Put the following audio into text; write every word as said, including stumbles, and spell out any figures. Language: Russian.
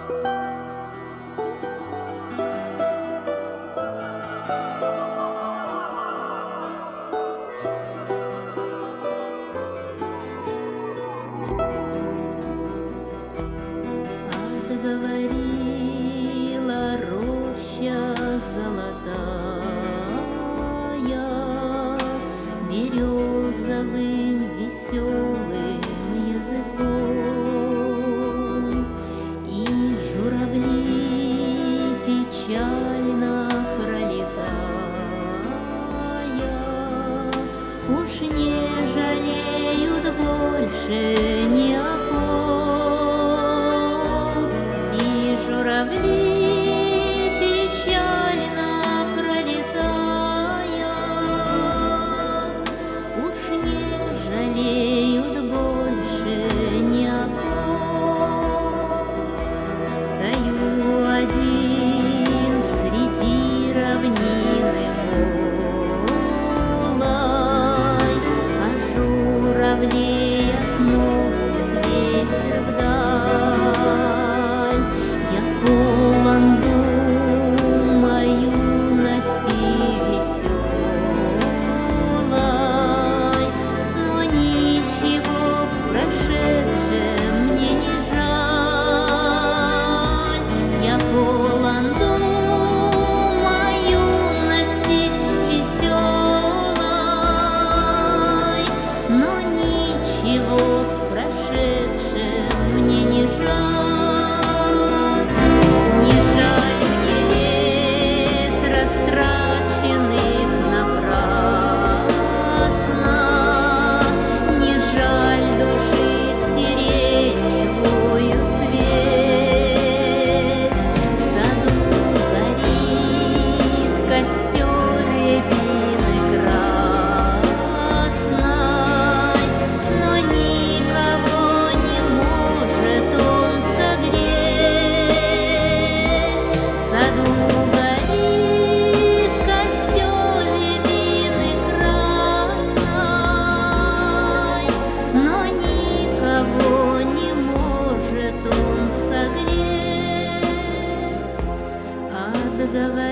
Говорила роща золотая березовым веселым языком, и журавли печально пролетая уж не жалеют больше ни о ком. Журавли печально пролетая уж не жалеют больше ни о ком. Стою один среди равнины голой, а журавлей относит ветер вдаль. Полон думой юности веселой, но ничего в прошедшем мне не жаль. Я полон думой юности веселой, но ничего в прошедшем мне не жаль. Страченных напрасно, не жаль души сиреневую цвет. В саду горит костер рябины красной, но никого не может он согреть. В саду говорит.